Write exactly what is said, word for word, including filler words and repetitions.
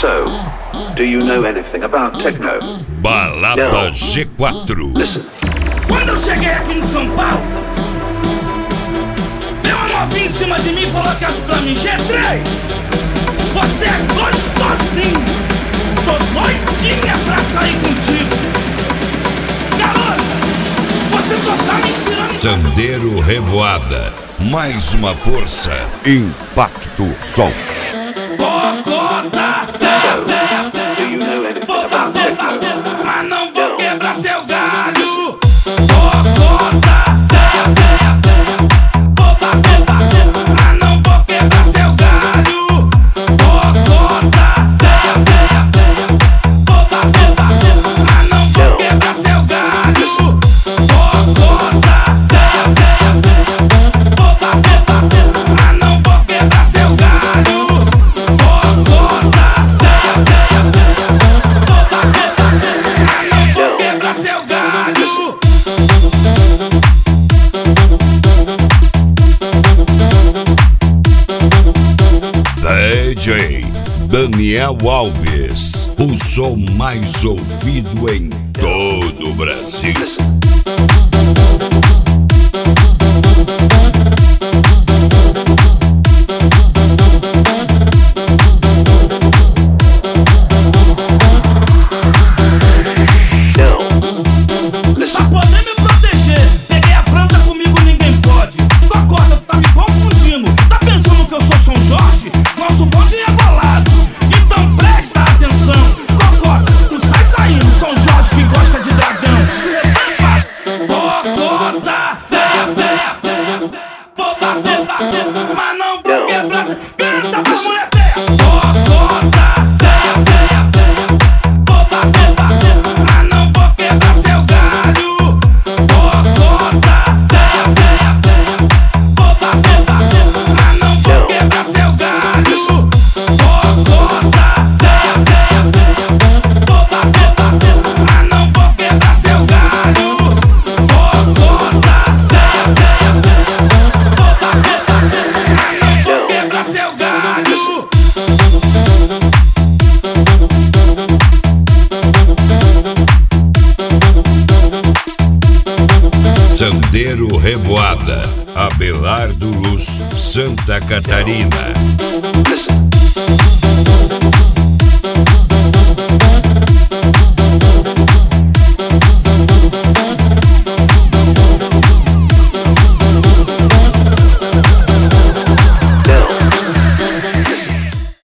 So, do you know anything about techno? Balada Não. G quatro. Listen. Quando eu cheguei aqui em São Paulo, deu uma novinha em cima de mim e falou que pra mim: G três, você é gostosinho, tô doidinha pra sair contigo. Garota, você só tá me inspirando. Sandero Revoada, mais uma força. Impacto Som. Cocota, So, do you know anything vou about bater, bater, techno? mas não vou Não. quebrar teu galho. Cocota, vou bater, bater, mas não vou quebrar teu galho. Cocota, vou bater, bater, mas não vou quebrar teu galho. Cocota, vou bater, bater, mas não vou quebrar teu galho. Cocota, vou bater, bater, mas não vou quebrar teu galho. D J Daniel Alves, o som mais ouvido em todo o Brasil. Listen. Não. Listen. Pra poder me proteger, peguei a planta, comigo ninguém pode. Tua corda tá me confundindo. Tá pensando que eu sou São Jorge? Nosso bonde é bolado. Então presta atenção. Cocota, tu sai saindo. São Jorge que gosta de dragão. De repente faz cocota, fé, fé, fé. Vou bater, bater, mas não vou quebrar. Grita pra mulher feia. Cocota, fé, fé, fé. Vou bater, bater, mas não vou quebrar teu galho. Cocota, fé, fé, fé. Vou bater, bater, mas não vou quebrar teu galho. Cocota, fé, fé, fé. Vou bater, bater, mas não vou quebrar teu galho. Cocota, fé, fé, fé. Vou bater, bater, mas não vou quebrar teu galho. Sandero Revoada, Abelardo Luz, Santa Catarina. Listen.